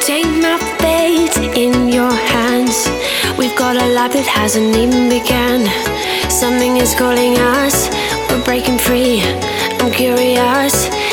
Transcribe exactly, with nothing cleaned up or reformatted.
Take my fate in your hands. We've got a life that hasn't even begun. Something is calling us, we're breaking free. I'm curious.